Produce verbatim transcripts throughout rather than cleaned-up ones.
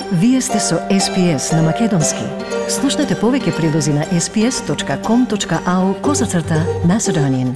Вие сте со Ес Пи Ес на Македонски. Слушнете повеќе прилози на ес пи ес точка ком точка ау козацрта Macedonian.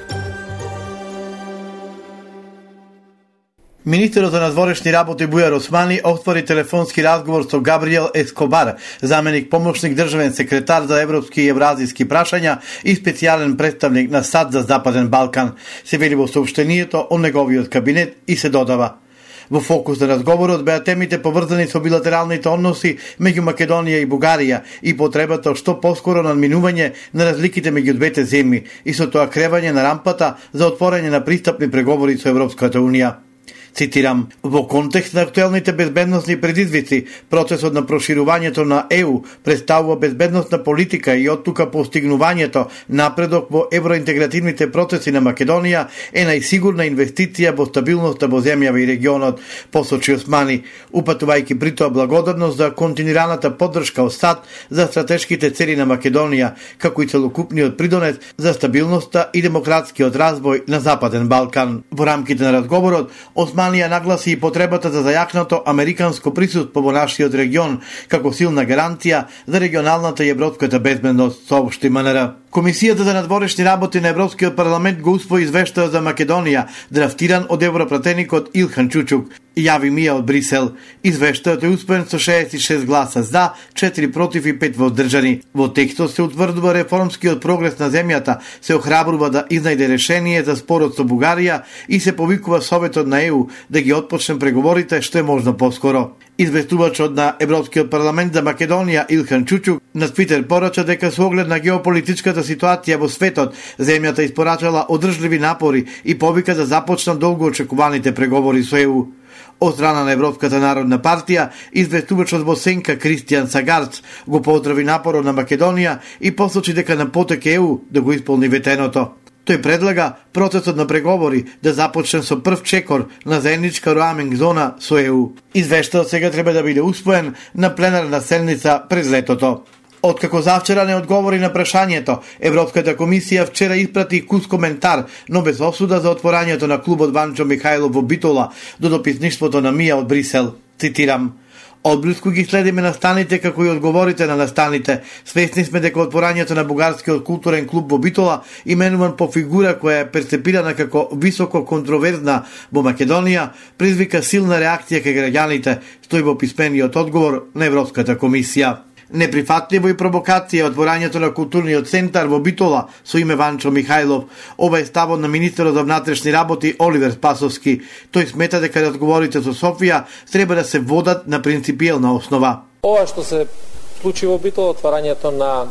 Министерот за надворешни работи Бујар Османи отвори телефонски разговор со Габриел Ескобар, заменик помошник државен секретар за европски и евразиски прашања и специјален представник на САД за Западен Балкан. Се вели во соопштението од неговиот кабинет и се додава: во фокус на разговорот беа темите поврзани со билатералните односи меѓу Македонија и Бугарија и потребата што поскоро надминување на разликите меѓу двете земји и со тоа кревање на рампата за отворање на пристапни преговори со Европската Унија. Цитирам: во контекст на актуелните безбедносни предизвици, процесот на проширувањето на Е У представува безбедносна политика и оттука постигнувањето напредок во евроинтегративните процеси на Македонија е најсигурна инвестиција во стабилноста во земјава и регионот, посочи Османи, упатувајќи при тоа благодарност за континуираната поддршка од САД за стратешките цели на Македонија, како и целокупниот придонес за стабилноста и демократскиот развој на Западен Балкан. Во рамките на разговорот, Османија нагласи и потребата за зајакнато американско присуство во нашиот регион како силна гаранција за регионалната и европската безбедност, соопшти М Н Р. Комисијата за надворешни работи на Европскиот парламент го усвои извештајот за Македонија, драфтиран од европратеникот Илхан Чучук, јави Мија од Брисел. Извештајот е усвоен со шеесет и шест гласа за, четири против и пет воздржани. Во текстот се утврдува реформскиот прогрес на земјата, се охрабрува да изнајде решение за спорот со Бугарија и се повикува Советот на Е У да ги отпочне преговорите што е можно поскоро. Известувачот на Европскиот парламент за Македонија Илхан Чучук на Твитер порача дека со оглед на геополитичката ситуација во светот, земјата испорачала одржливи напори и повика да започнат долго очекуваните преговори со Е У. Од страна на Европската народна партија, известувачот во сенка Кристијан Сагарц го поздрави напорот на Македонија и посочи дека на потек Е У да го исполни ветеното. Тој предлага процесот на преговори да започне со прв чекор на заедничка роаминг зона со Е У. Извештајот сега треба да биде усвоен на пленарна седница през летото. Откако завчера не одговори на прашањето, Европската комисија вчера испрати кус коментар, но без осуда за отворањето на клубот Ванчо Михајлов во Битола до дописничеството на Мија од Брисел. Цитирам: одблиску ги следиме настаните како и одговорите на настаните. Свесни сме дека отворањето на бугарскиот културен клуб во Битола, именуван по фигура која е перцепирана како високо контроверзна во Македонија, предизвика силна реакција кај граѓаните, стои во писмениот одговор на Европската комисија. Неприфатливо и провокација отворањето на културниот центар во Битола со име Ванчо Михајлов. Ова е ставот на министерот за внатрешни работи Оливер Спасовски. Тој смета дека разговорите со Софија треба да се водат на принципиелна основа. Ова што се случи во Битола, отварањето на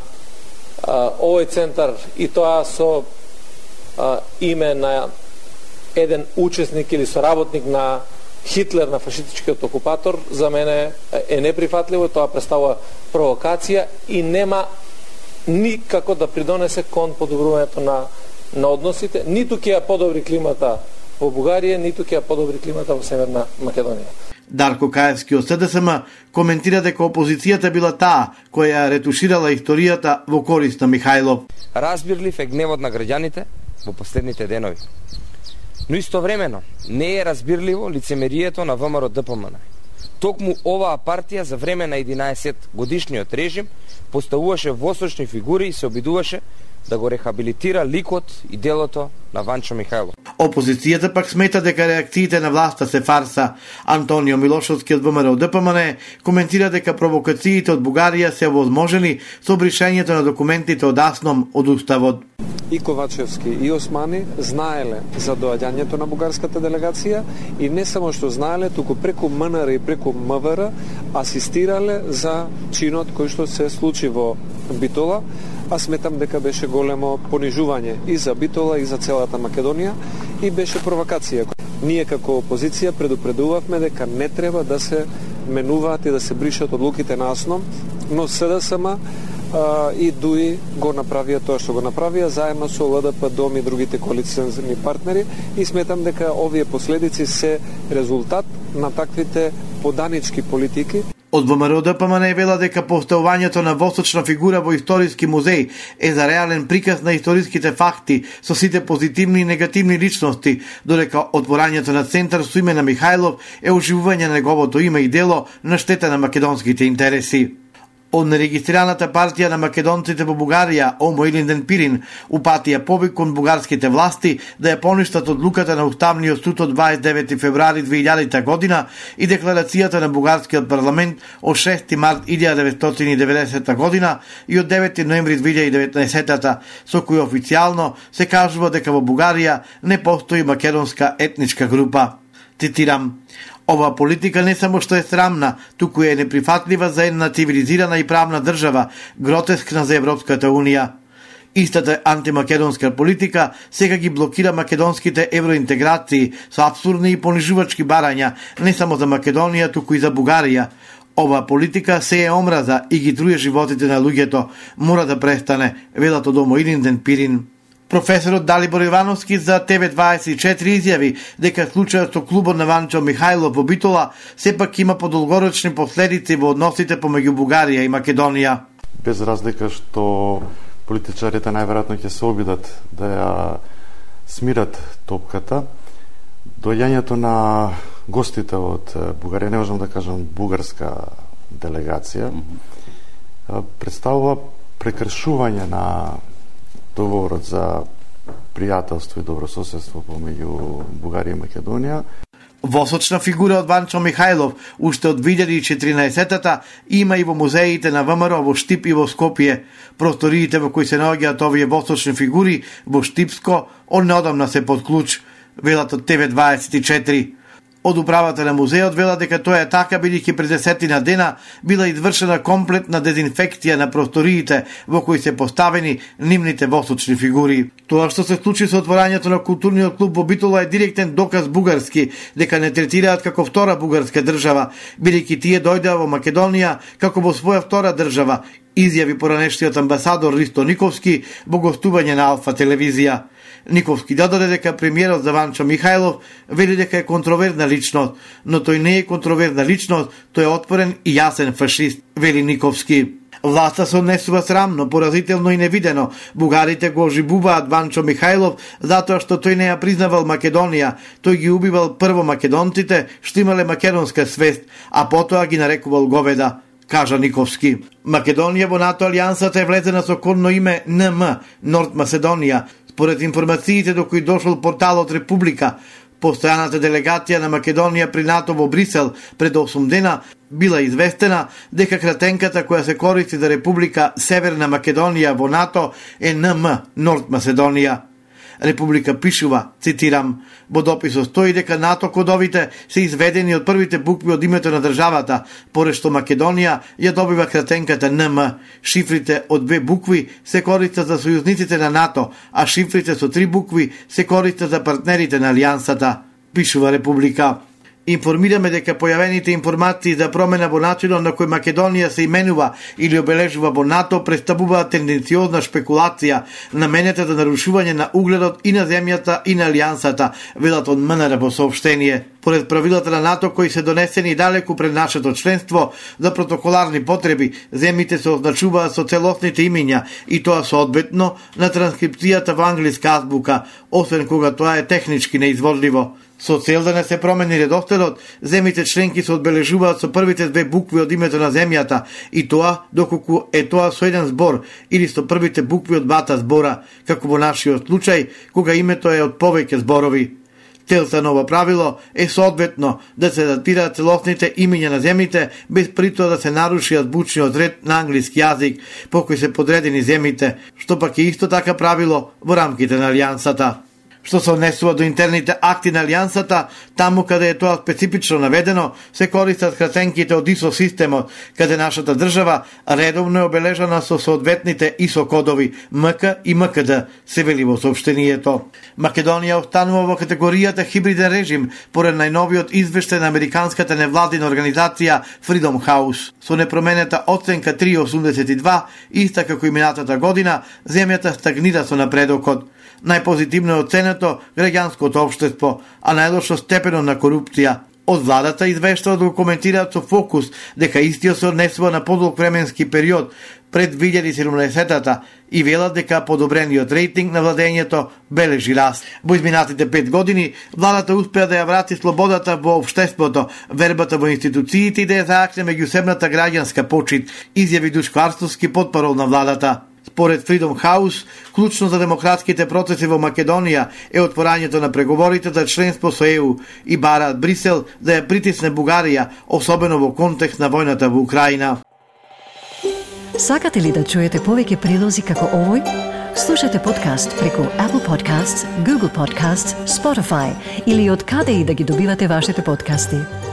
а, овој центар и тоа со а, име на еден учесник или соработник на Хитлер, на фашистичкиот окупатор, за мене е неприфатливо, тоа представува провокација и нема никако да придонесе кон подобрувањето на, на односите, ниту ќе ја подобри климата во Бугарија, ниту ќе ја подобри климата во Северна Македонија. Дарко Каевски од С Д С М коментира дека опозицијата била таа која ретуширала историјата во корист на Михајлов. Разбирлив е гневот на граѓаните во последните денови. Но истовремено не е разбирливо лицемерието на Вэ М Р Д П М Н. Токму оваа партија за време на единаесет годишниот режим поставуваше восочни фигури и се обидуваше да го рехабилитира ликот и делото на Ванчо Михајлов. Опозицијата пак смета дека реакциите на власта се фарса. Антонио Милошовски од Вэ М Р Д П М Н коментира дека провокациите од Бугарија се овозможени со бришењето на документите од Асном од Уставот. И Ковачевски и Османи знаеле за доаѓањето на бугарската делегација и не само што знаеле, туку преку М Н Р и преку М В Р асистирале за чинот кој што се случи во Битола. А сметам дека беше големо понижување и за Битола и за целата Македонија и беше провокација. Ние како опозиција предупредувавме дека не треба да се менуваат и да се бришат одлуките на Асном, но С Д С М и ДУИ го направија тоа што го направија заедно со Л Д П, Дом и другите коалициони партнери и сметам дека овие последици се резултат на таквите поданички политики. Од ВМРО-ДПМН вела дека поставувањето на восочна фигура во историски музеј е за реален приказ на историските факти со сите позитивни и негативни личности, додека отворањето на центар со име на Михајлов е оживување на неговото име и дело на штета на македонските интереси. Од нерегистрираната партија на македонците во Бугарија, Омо Илинден Пирин, упатија повик кон бугарските власти да ја поништат одлуката на Уставниот суд од дваесет и девети февруари две илјадета година и декларацијата на бугарскиот парламент од шести март илјада деветстотини и деветдесета година и од девети ноември две илјади и деветнаесета, со кој официјално се кажува дека во Бугарија не постои македонска етничка група. Цитирам: "Ова политика не само што е срамна, туку е неприфатлива за една цивилизирана и правна држава, гротескна за Европската Унија. Истата антимакедонска политика сега ги блокира македонските евроинтеграции со апсурдни и понижувачки барања, не само за Македонија, туку и за Бугарија. Ова политика се е омраза и ги труе животите на луѓето. Мора да престане", велат од Омо Илинден Пирин. Професорот Далибор Ивановски за Те Ве дваесет и четири изјави дека случајот со клубот на Ванчо Михајлов во Битола сепак има подолгорочни последици во односите помеѓу Бугарија и Македонија. Без разлика што политичарите најверојатно ќе се обидат да ја смират топката, доаѓањето на гостите од Бугарија, не можам да кажам бугарска делегација, представува прекршување на договорот за пријателство и добрососедство помеѓу Бугарија и Македонија. Восочна фигура од Ванчо Михајлов уште од две илјади и четиринаесета има и во музеите на ВМРО во Штип и во Скопје. Просториите во кои се наоѓаат овие восочни фигури во Штипско однеодамна се под клуч, велат од Те Ве дваесет и четири. Од управата на музеот вела дека тоа е така бидејќи пред десетина дена била извршена комплетна дезинфекција на просториите во кои се поставени нивните восочни фигури. Тоа што се случи со отворањето на културниот клуб во Битола е директен доказ бугарски дека не третираат како втора бугарска држава, бидејќи тие дојдеа во Македонија како во своја втора држава, изјави поранешниот амбасадор Ристо Никовски во гостување на Алфа телевизија. Никовски додаде дека премиерот за Ванчо Михајлов вели дека е контроверзна личност, но тој не е контроверзна личност, тој е отворен и јасен фашист, вели Никовски. Власта се однесува срамно, поразително и невидено. Бугарите го оживуваат Ванчо Михајлов затоа што тој не ја признавал Македонија. Тој ги убивал прво македонците што имале македонска свест, а потоа ги нарекувал говеда, кажа Никовски. Македонија во НАТО алијансата е влезена со кодно име Н М, Норд Македонија. Според информациите до кои дошол порталот Република, постојаната делегација на Македонија при НАТО во Брисел пред осум дена била известена дека кратенката која се користи за Република Северна Македонија во НАТО е Н М, Норд Македонија. Република пишува, цитирам: "Во дописот стои дека НАТО кодовите се изведени од првите букви од името на државата, поради што Македонија ја добива кратенката Н М. Шифрите од две букви се користат за сојузниците на НАТО, а шифрите со три букви се користат за партнерите на алијансата", пишува Република. Информираме дека појавените информации за промена во начинот на кој Македонија се именува или обележува во НАТО представуваат тенденциозна шпекулација, наменета за нарушување на угледот и на земјата и на алијансата, велат од М Н Р во соопштение. Поред правилата на НАТО кои се донесени далеку пред нашето членство, за протоколарни потреби, земјите се означуваат со целосните имиња и тоа соодветно на транскрипцијата во англиска азбука, освен кога тоа е технички неизводливо. Со цел да не се промени редоследот, земјите членки се одбележуваат со првите две букви од името на земјата и тоа доколку е тоа со еден збор или со првите букви од двата збора, како во нашиот случај кога името е од повеќе зборови. Целта на ова правило е соодветно да се датираат целосните имиња на земјите без притоа да се наруши азбучниот ред на англиски јазик по кој се подредени земјите, што пак е исто така правило во рамките на алијансата. Што се однесува до интерните акти на алијансата, таму каде е тоа специфично наведено, се користат кратенките од ИСО системот, каде нашата држава редовно е обележана со соодветните ИСО кодови М К и М К Д, се вели во соопштението. Македонија останува во категоријата хибриден режим, поред најновиот извештај на американската невладина организација Freedom House. Со непроменета оценка три целу осумдесет и два, иста како и минатата година, земјата стагнира со напредокот. Најпозитивно е оценето граѓанското општество, а најлошо степенот на корупција. Од владата извештаат да коментираат со фокус дека истиот се однесува на подолг временски период пред две илјади и седумнаесетта и велат дека подобрениот рейтинг на владењето бележи раст. Во изминатите пет години владата успеа да ја врати слободата во општеството, вербата во институциите и да ја заакне меѓусебната граѓанска почит, изјави Душко Арстовски, потпарол на владата. Според Freedom House, клучно за демократските процеси во Македонија е отворањето на преговорите за членство со Е У и бараат Брисел да ја притисне Бугарија, особено во контекст на војната во Украина. Сакате ли да чуете повеќе прилози како овој? Слушате подкаст преку Apple Podcasts, Google Podcasts, Spotify или од каде и да ги добивате вашите подкасти.